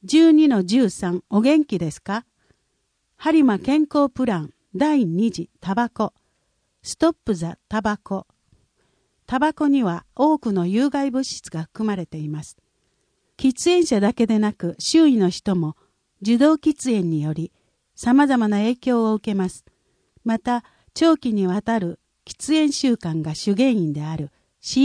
12-13 お元気ですか？播磨健康プラン第2次タバコ。ストップザタバコ。タバコには多くの有害物質が含まれています。喫煙者だけでなく周囲の人も受動喫煙により様々な影響を受けます。また、長期にわたる喫煙習慣が主原因である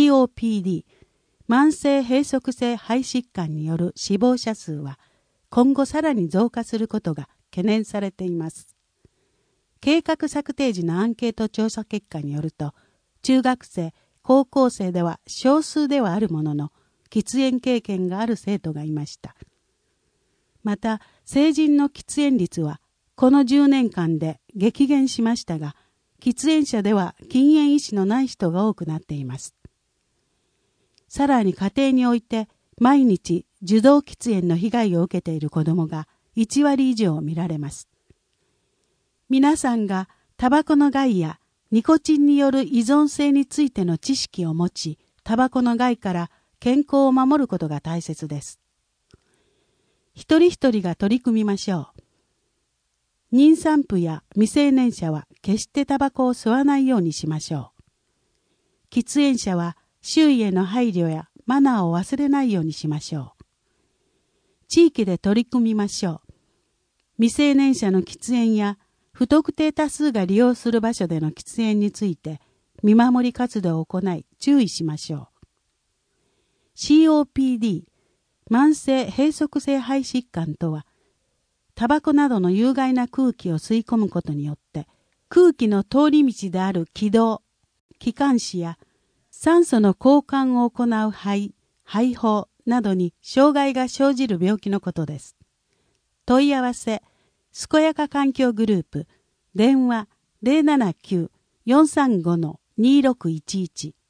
COPD、慢性閉塞性肺疾患による死亡者数は今後さらに増加することが懸念されています。計画策定時のアンケート調査結果によると、中学生、高校生では少数ではあるものの、喫煙経験がある生徒がいました。また、成人の喫煙率はこの10年間で激減しましたが、喫煙者では禁煙意思のない人が多くなっています。さらに家庭において毎日受動喫煙の被害を受けている子どもが1割以上見られます。皆さんがタバコの害やニコチンによる依存性についての知識を持ち、タバコの害から健康を守ることが大切です。一人一人が取り組みましょう。妊産婦や未成年者は決してタバコを吸わないようにしましょう。喫煙者は周囲への配慮やマナーを忘れないようにしましょう。地域で取り組みましょう。未成年者の喫煙や不特定多数が利用する場所での喫煙について見守り活動を行い注意しましょう。COPD、慢性閉塞性肺疾患とは、タバコなどの有害な空気を吸い込むことによって空気の通り道である気道、気管支や酸素の交換を行う肺、肺胞などに障害が生じる病気のことです。問い合わせ、健やか環境グループ、電話 079-435-2611